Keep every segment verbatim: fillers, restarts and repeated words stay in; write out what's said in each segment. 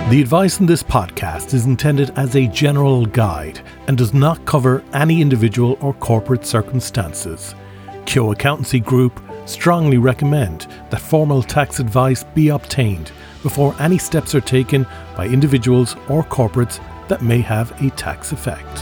The advice in this podcast is intended as a general guide and does not cover any individual or corporate circumstances. Keogh Accountancy Group strongly recommend that formal tax advice be obtained before any steps are taken by individuals or corporates that may have a tax effect.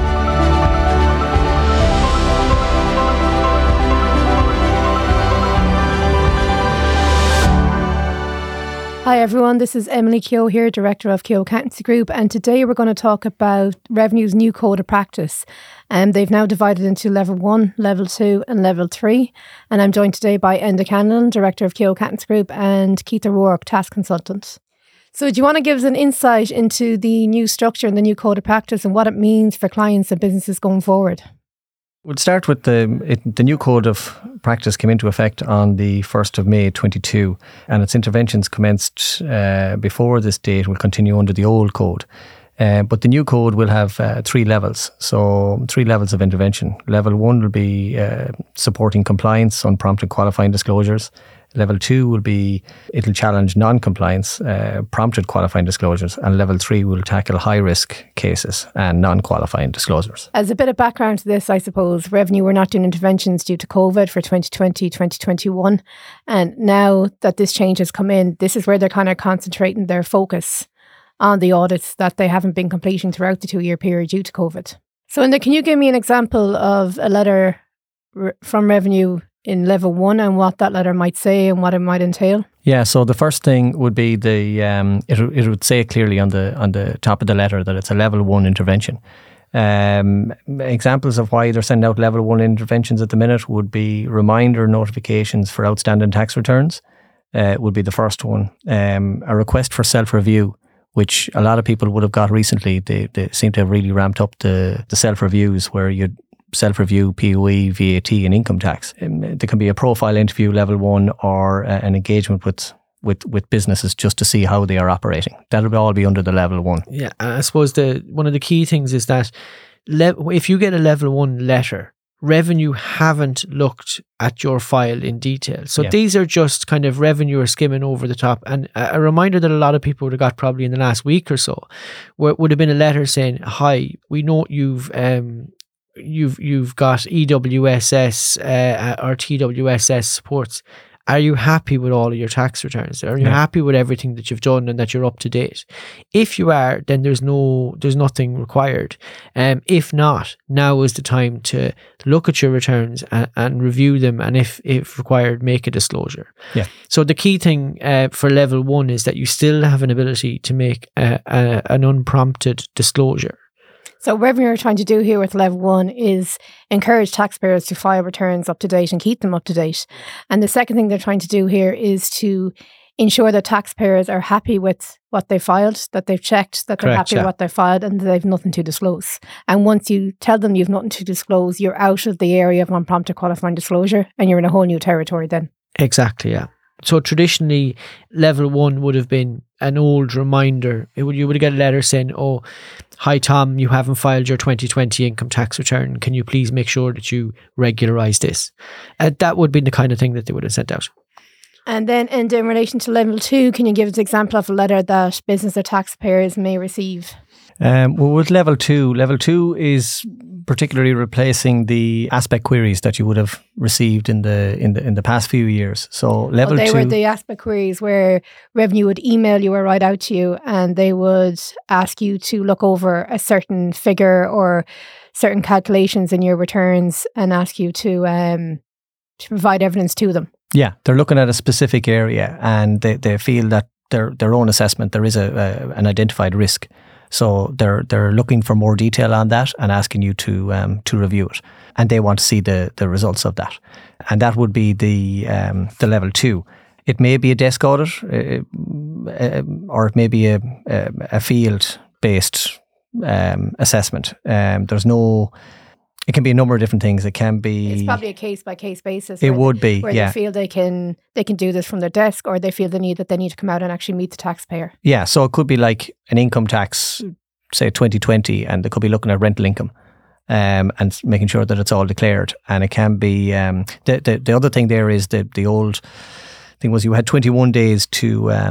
Hi everyone, this is Emily Keogh here, Director of Keogh Accountancy Group, and today we're going to talk about Revenue's new code of practice. Um, they've now divided into level one, level two and level three, and I'm joined today by Enda Canlon, Director of Keogh Accountancy Group, and Keith O'Rourke, Tax Consultant. So do you want to give us an insight into the new structure and the new code of practice and what it means for clients and businesses going forward? We'll start with the it, the new code of practice came into effect on the first of May twenty-two, and its interventions commenced uh, before this date will continue under the old code. Uh, but the new code will have uh, three levels, so three levels of intervention. Level one will be uh, supporting compliance, unprompted qualifying disclosures. Level two will be, it'll challenge non-compliance, uh, prompted qualifying disclosures. And level three will tackle high-risk cases and non-qualifying disclosures. As a bit of background to this, I suppose, Revenue were not doing interventions due to COVID for twenty twenty, twenty twenty-one. And now that this change has come in, this is where they're kind of concentrating their focus on the audits that they haven't been completing throughout the two-year period due to COVID. So, Enda, can you give me an example of a letter r- from Revenue in level one and what that letter might say and what it might entail? Yeah, so the first thing would be the um, it, it would say clearly on the on the top of the letter that it's a level one intervention. Um, examples of why they're sending out level one interventions at the minute would be reminder notifications for outstanding tax returns. Uh, would be the first one. Um, a request for self-review, which a lot of people would have got recently. They they seem to have really ramped up the, the self-reviews where you'd self-review P O E, V A T and income tax. Um, there can be a profile interview level one or uh, an engagement with, with, with businesses just to see how they are operating. That'll all be under the level one. Yeah, I suppose the one of the key things is that le- if you get a level one letter, Revenue haven't looked at your file in detail. So yeah. These are just kind of Revenue are skimming over the top. And a reminder that a lot of people would have got probably in the last week or so, where it would have been a letter saying, hi, we know you've... Um, You've you've got E W S S uh, or T W S S supports. Are you happy with all of your tax returns? Are you yeah. happy with everything that you've done and that you're up to date? If you are, then there's no there's nothing required. Um, if not, now is the time to look at your returns and, and review them, and if if required, make a disclosure. Yeah. So the key thing uh, for level one is that you still have an ability to make a, a, an unprompted disclosure. So what Revenue are trying to do here with level one is encourage taxpayers to file returns up to date and keep them up to date. And the second thing they're trying to do here is to ensure that taxpayers are happy with what they filed, that they've checked, that they're Correct, happy yeah. with what they filed, and that they've nothing to disclose. And once you tell them you've nothing to disclose, you're out of the area of unprompted qualifying disclosure and you're in a whole new territory then. Exactly, yeah. So traditionally, level one would have been an old reminder. It would, you would get a letter saying, oh, hi Tom, you haven't filed your twenty twenty income tax return. Can you please make sure that you regularise this? Uh, that would be the kind of thing that they would have sent out. And then and in relation to level two, can you give us an example of a letter that business or taxpayers may receive? Um, well, with level two, level two is particularly replacing the aspect queries that you would have received in the in the in the past few years. So level well, they two, were the aspect queries where Revenue would email you or write out to you, and they would ask you to look over a certain figure or certain calculations in your returns and ask you to um to provide evidence to them. Yeah, they're looking at a specific area and they, they feel that their their own assessment there is a, a an identified risk. So they're they're looking for more detail on that and asking you to um, to review it, and they want to see the, the results of that, and that would be the um, the level two. It may be a desk audit, uh, uh, or it may be a a, a field based um, assessment. Um, there's no. It can be a number of different things. It can be. It's probably a case by case basis. It would they, be, where yeah. they feel they can they can do this from their desk, or they feel the need that they need to come out and actually meet the taxpayer. Yeah, so it could be like an income tax, say twenty twenty, and they could be looking at rental income, um, and making sure that it's all declared. And it can be um, the, the the other thing there is the the old thing was you had twenty-one days to um,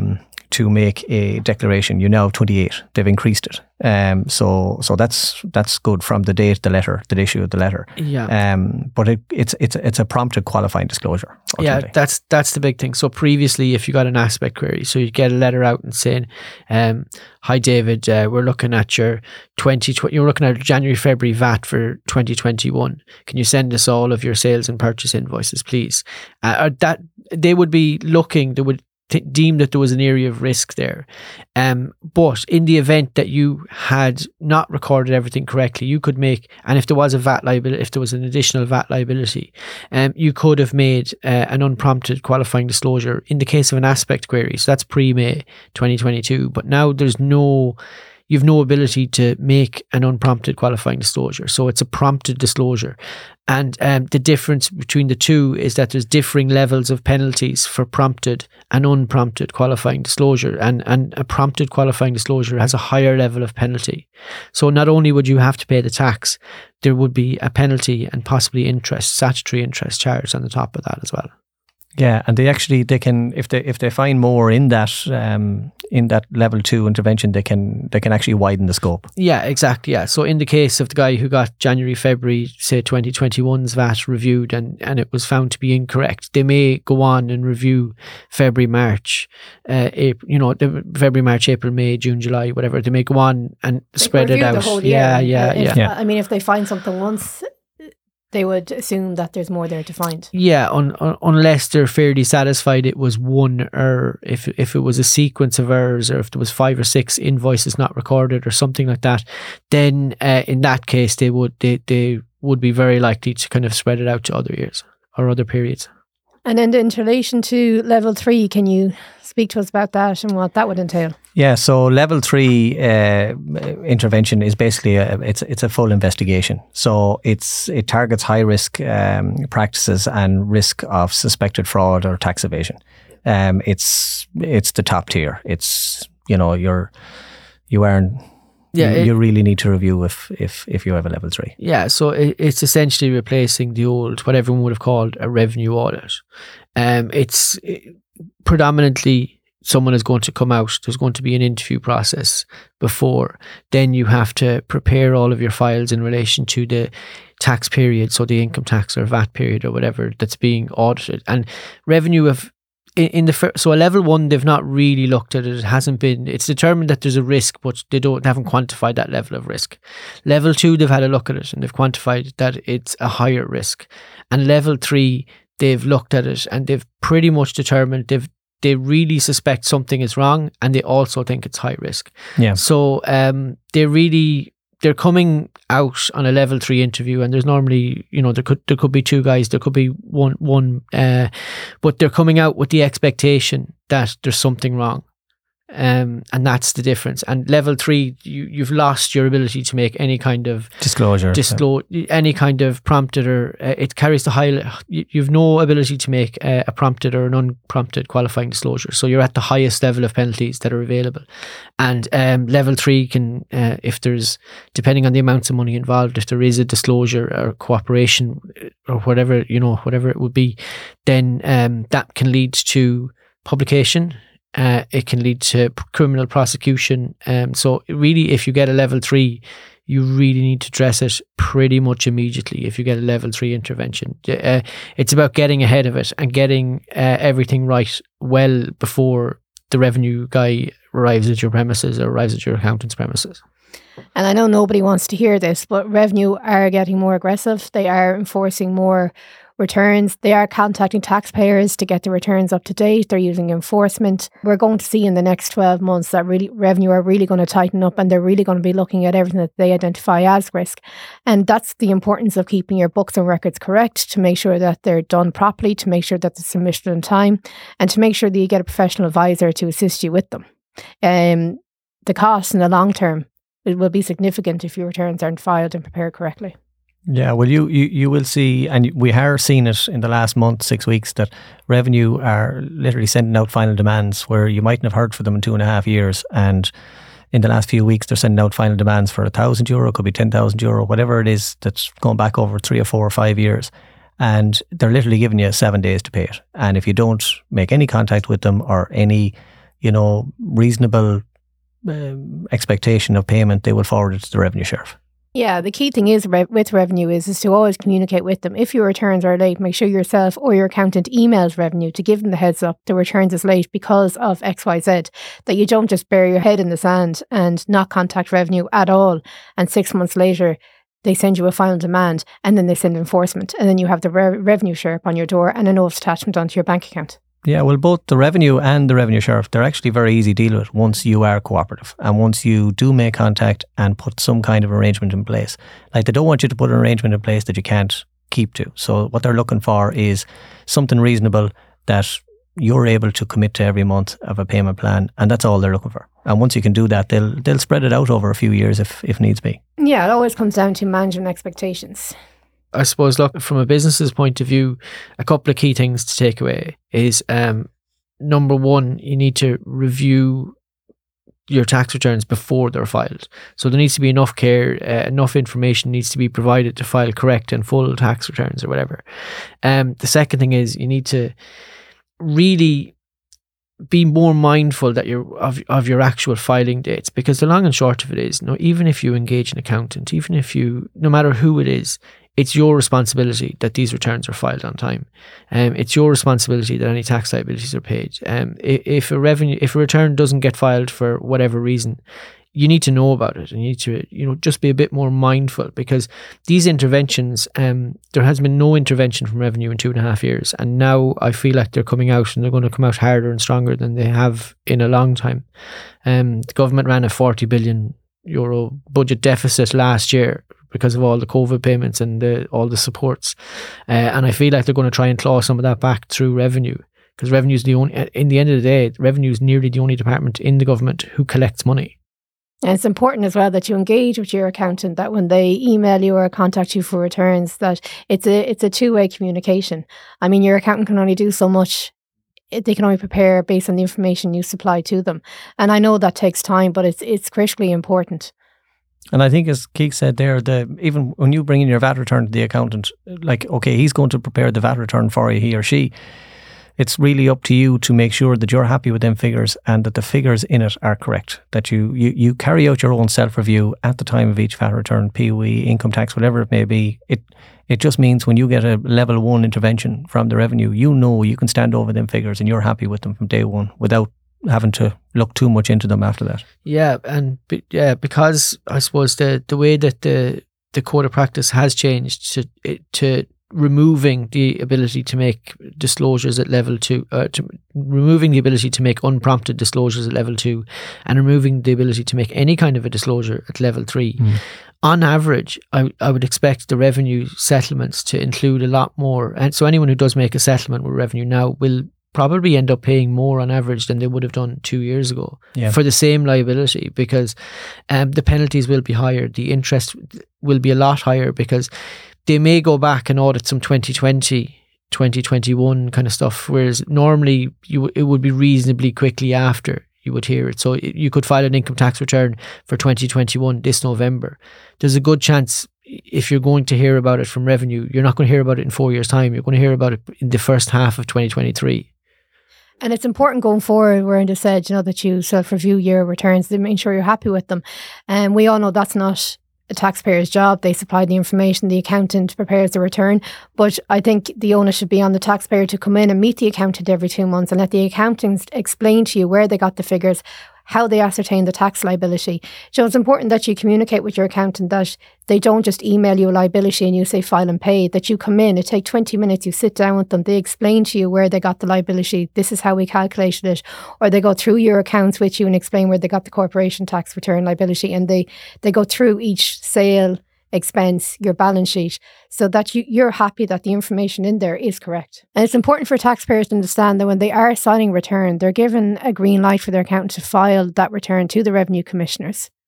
to make a declaration, you now have twenty-eight. They've increased it. Um, so so that's that's good from the date the letter, the issue of the letter. Yeah. Um, but it, it's it's it's a prompted qualifying disclosure. Ultimately. Yeah, that's that's the big thing. So previously, if you got an aspect query, so you'd get a letter out and saying, um, "Hi David, uh, we're looking at your twenty twenty. You're looking at January February V A T for twenty twenty-one. Can you send us all of your sales and purchase invoices, please?" Uh, that they would be looking. They would T- deem that there was an area of risk there. Um, but in the event that you had not recorded everything correctly, you could make, and if there was a V A T liability, if there was an additional V A T liability, um, you could have made uh, an unprompted qualifying disclosure in the case of an aspect query. So that's pre-May twenty twenty-two. But now there's no, you've no ability to make an unprompted qualifying disclosure. So it's a prompted disclosure. And um, the difference between the two is that there's differing levels of penalties for prompted and unprompted qualifying disclosure. And, and a prompted qualifying disclosure has a higher level of penalty. So not only would you have to pay the tax, there would be a penalty and possibly interest, statutory interest charged on the top of that as well. Yeah, and they actually they can if they if they find more in that um, in that level two intervention, they can they can actually widen the scope. Yeah, exactly. Yeah. So in the case of the guy who got January February say twenty twenty-one's V A T reviewed and and it was found to be incorrect, they may go on and review February March, uh, April, you know, February March April May June July whatever. They may go on and They spread it review out. the whole year. Yeah, yeah, Uh, if- yeah. I mean, if they find something once, they would assume that there's more there to find. Yeah, un, un, unless they're fairly satisfied it was one error, if if it was a sequence of errors, or if there was five or six invoices not recorded or something like that, then uh, in that case they would they, they would be very likely to kind of spread it out to other years or other periods. And then in relation to level three, can you speak to us about that and what that would entail? Yeah, so level three uh, intervention is basically a, it's it's a full investigation. So it's it targets high risk um, practices and risk of suspected fraud or tax evasion. Um, it's it's the top tier. It's you know you're you earn. Yeah, you, it- you really need to review if if if you have a level three. Yeah, so it, it's essentially replacing the old, what everyone would have called a revenue audit. Um, it's it, predominantly someone is going to come out, there's going to be an interview process before. Then you have to prepare all of your files in relation to the tax period, so the income tax or V A T period or whatever that's being audited. And revenue of in, in the fir- so a level one, they've not really looked at it. It hasn't been. It's determined that there's a risk, but they don't they haven't quantified that level of risk. Level two, they've had a look at it and they've quantified that it's a higher risk. And level three, they've looked at it and they've pretty much determined they've they really suspect something is wrong and they also think it's high risk. Yeah. So um, they really they're coming out on a level three interview, and there's normally, you know, there could there could be two guys, there could be one one, uh, but they're coming out with the expectation that there's something wrong. Um, and that's the difference. And level three, you, you've lost your ability to make any kind of Disclosure. disclose, any kind of prompted or uh, it carries the high. You, you've no ability to make uh, a prompted or an unprompted qualifying disclosure. So you're at the highest level of penalties that are available. And um, level three can, uh, if there's, depending on the amounts of money involved, if there is a disclosure or cooperation or whatever, you know, whatever it would be, then um, that can lead to publication. Uh, it can lead to p- criminal prosecution. Um, so really, if you get a level three, you really need to address it pretty much immediately. If you get a level three intervention, uh, it's about getting ahead of it and getting uh, everything right well before the revenue guy arrives at your premises or arrives at your accountant's premises. And I know nobody wants to hear this, but revenue are getting more aggressive. They are enforcing more returns. They are contacting taxpayers to get the returns up to date. They're using enforcement. We're going to see in the next twelve months that really revenue are really going to tighten up, and they're really going to be looking at everything that they identify as risk. And that's the importance of keeping your books and records correct, to make sure that they're done properly, to make sure that they're submitted in time, and to make sure that you get a professional advisor to assist you with them. Um, the cost in the long term, it will be significant if your returns aren't filed and prepared correctly. Yeah, well, you, you, you will see, and we are seeing it in the last month, six weeks, that revenue are literally sending out final demands where you mightn't have heard from them in two and a half years. And in the last few weeks, they're sending out final demands for a thousand euro, could be ten thousand euro, whatever it is that's going back over three or four or five years. And they're literally giving you seven days to pay it. And if you don't make any contact with them or any, you know, reasonable um, expectation of payment, they will forward it to the revenue sheriff. Yeah, the key thing is re- with revenue is, is to always communicate with them. If your returns are late, make sure yourself or your accountant emails revenue to give them the heads up the returns is late because of X Y Z, that you don't just bury your head in the sand and not contact revenue at all. And six months later, they send you a final demand and then they send enforcement. And then you have the re- revenue sheriff on your door and a notice attachment onto your bank account. Yeah, well, both the revenue and the revenue sheriff, they're actually very easy to deal with once you are cooperative and once you do make contact and put some kind of arrangement in place. Like, they don't want you to put an arrangement in place that you can't keep to. So what they're looking for is something reasonable that you're able to commit to every month of a payment plan, and that's all they're looking for. And once you can do that, they'll they'll spread it out over a few years if if needs be. Yeah, it always comes down to managing expectations. I suppose, look, from a business's point of view, a couple of key things to take away is, um, number one, you need to review your tax returns before they're filed. So there needs to be enough care, uh, enough information needs to be provided to file correct and full tax returns or whatever. Um, the second thing is you need to really be more mindful that you're of, of your actual filing dates, because the long and short of it is, no, even if you engage an accountant, even if you, no matter who it is, it's your responsibility that these returns are filed on time. Um, it's your responsibility that any tax liabilities are paid. Um, if a revenue, if a return doesn't get filed for whatever reason, you need to know about it and you need to, you know, just be a bit more mindful, because these interventions, um, there has been no intervention from revenue in two and a half years. And now I feel like they're coming out and they're going to come out harder and stronger than they have in a long time. Um, the government ran a forty billion euro budget deficit last year because of all the COVID payments and the, all the supports. Uh, and I feel like they're going to try and claw some of that back through revenue, because revenue is the only, in the end of the day, revenue is nearly the only department in the government who collects money. And it's important as well that you engage with your accountant, that when they email you or contact you for returns, that it's a it's a two-way communication. I mean, your accountant can only do so much. They can only prepare based on the information you supply to them. And I know that takes time, but it's it's critically important. And I think, as Keith said there, the even when you bring in your V A T return to the accountant, like, okay, he's going to prepare the V A T return for you, he or she. It's really up to you to make sure that you're happy with them figures and that the figures in it are correct. That you you, you carry out your own self-review at the time of each V A T return, P O E, income tax, whatever it may be. It it just means when you get a level one intervention from the revenue, you know you can stand over them figures and you're happy with them from day one without having to look too much into them after that. Yeah, and yeah, because I suppose the the way that the the code of practice has changed to to removing the ability to make disclosures at level two, uh, to removing the ability to make unprompted disclosures at level two, and removing the ability to make any kind of a disclosure at level three. Mm. On average, I, I would expect the revenue settlements to include a lot more. And so anyone who does make a settlement with revenue now will probably end up paying more on average than they would have done two years ago yeah. for the same liability, because um, the penalties will be higher. The interest will be a lot higher, because they may go back and audit some twenty twenty, twenty twenty-one kind of stuff, whereas normally you it would be reasonably quickly after you would hear it. So you could file an income tax return for twenty twenty-one this November. There's a good chance, if you're going to hear about it from revenue, you're not going to hear about it in four years' time. You're going to hear about it in the first half of twenty twenty-three. And it's important going forward, where Enda said, you know, that you self-review your returns to make sure you're happy with them. And um, we all know that's not a taxpayer's job. They supply the information, the accountant prepares the return. But I think the onus should be on the taxpayer to come in and meet the accountant every two months and let the accountant explain to you where they got the figures, how they ascertain the tax liability. So it's important that you communicate with your accountant, that they don't just email you a liability and you say file and pay, that you come in, it takes twenty minutes, you sit down with them, they explain to you where they got the liability, this is how we calculated it, or they go through your accounts with you and explain where they got the corporation tax return liability, and they, they go through each sale, expense, your balance sheet, so that you, you're happy that the information in there is correct. And it's important for taxpayers to understand that when they are signing return, they're given a green light for their accountant to file that return to the revenue commissioners.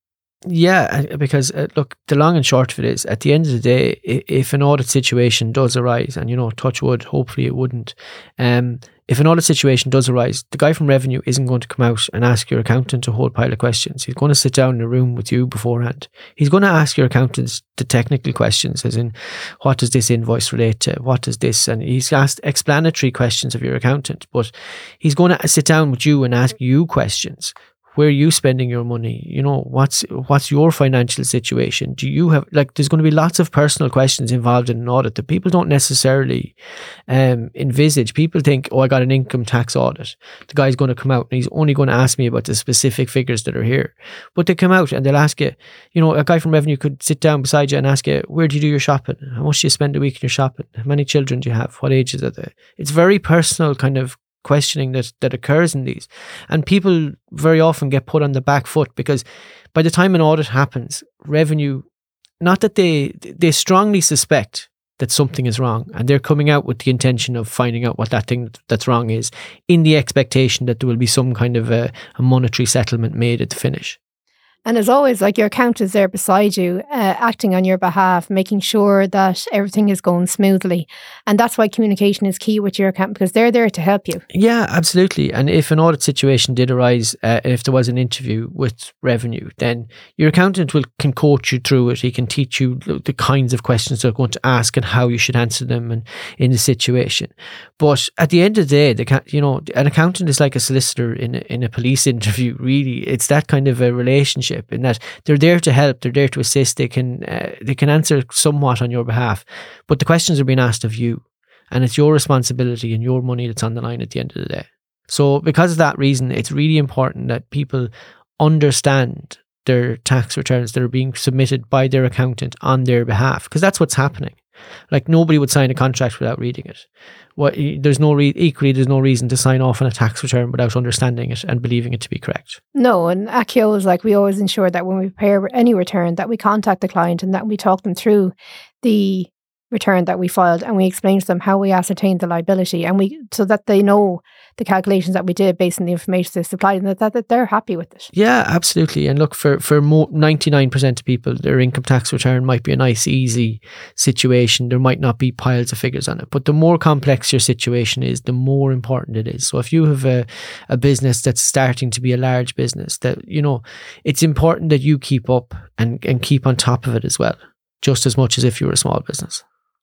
Yeah, because uh, look, the long and short of it is, at the end of the day, if an audit situation does arise, and you know, touch wood, hopefully it wouldn't, um, if an audit situation does arise, the guy from revenue isn't going to come out and ask your accountant a whole pile of questions. He's going to sit down in a room with you beforehand. He's going to ask your accountants the technical questions, as in, what does this invoice relate to? What does this? And he's asked explanatory questions of your accountant, but he's going to sit down with you and ask you questions. Where are you spending your money? You know, what's what's your financial situation? Do you have, like, there's going to be lots of personal questions involved in an audit that people don't necessarily um, envisage. People think, oh, I got an income tax audit. The guy's going to come out and he's only going to ask me about the specific figures that are here. But they come out and they'll ask you, you know, a guy from revenue could sit down beside you and ask you, where do you do your shopping? How much do you spend a week in your shopping? How many children do you have? What ages are they? It's very personal kind of questioning that that occurs in these, and people very often get put on the back foot, because by the time an audit happens, revenue, not that they they strongly suspect that something is wrong, and they're coming out with the intention of finding out what that thing that's wrong is, in the expectation that there will be some kind of a, a monetary settlement made at the finish. And as always, like, your accountant is there beside you, uh, acting on your behalf, making sure that everything is going smoothly. And that's why communication is key with your accountant, because they're there to help you. Yeah, absolutely. And if an audit situation did arise, uh, if there was an interview with revenue, then your accountant will can coach you through it. He can teach you the kinds of questions they're going to ask and how you should answer them, and in the situation. But at the end of the day, the, you know, an accountant is like a solicitor in a, in a police interview. Really, it's that kind of a relationship, in that they're there to help, they're there to assist, they can uh, they can answer somewhat on your behalf, but the questions are being asked of you, and it's your responsibility and your money that's on the line at the end of the day. So because of that reason, it's really important that people understand their tax returns that are being submitted by their accountant on their behalf, because that's what's happening. Like, nobody would sign a contract without reading it. What, there's no re- equally, there's no reason to sign off on a tax return without understanding it and believing it to be correct. No, and at Keogh is like, we always ensure that when we prepare any return, that we contact the client and that we talk them through the return that we filed, and we explain to them how we ascertained the liability, and we so that they know the calculations that we did based on the information they supplied, and that, that, that they're happy with it. Yeah, absolutely. And look, for, for mo- ninety-nine percent of people, their income tax return might be a nice, easy situation. There might not be piles of figures on it. But the more complex your situation is, the more important it is. So if you have a, a business that's starting to be a large business, that, you know, it's important that you keep up and, and keep on top of it as well, just as much as if you were a small business.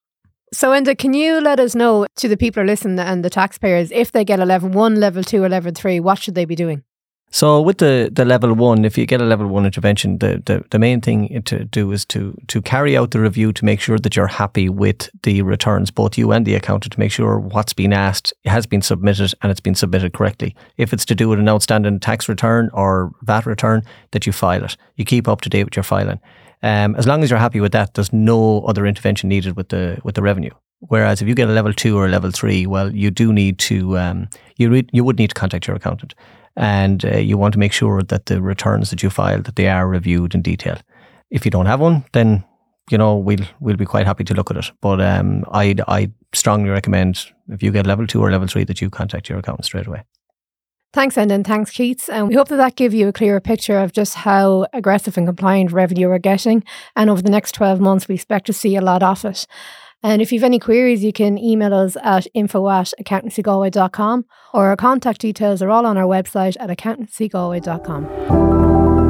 So, Enda, can you let us know, to the people who are listening and the taxpayers, if they get a level one, level two or level three, what should they be doing? So with the, the level one, if you get a level one intervention, the, the, the main thing to do is to to carry out the review to make sure that you're happy with the returns, both you and the accountant, to make sure what's been asked has been submitted and it's been submitted correctly. If it's to do with an outstanding tax return or V A T return, that you file it. You keep up to date with your filing. Um, as long as you're happy with that, there's no other intervention needed with the with the revenue. Whereas if you get a level two or a level three, well, you do need to um, you re- you would need to contact your accountant, and uh, you want to make sure that the returns that you file, that they are reviewed in detail. If you don't have one, then you know we'll we'll be quite happy to look at it. But um, I'd I strongly recommend, if you get level two or level three, that you contact your accountant straight away. Thanks, Enda, and thanks, Keith. And we hope that that gave you a clearer picture of just how aggressive and compliant revenue we're getting. And over the next twelve months, we expect to see a lot of it. And if you have any queries, you can email us at info at accountancy galway dot com, or our contact details are all on our website at accountancy galway dot com.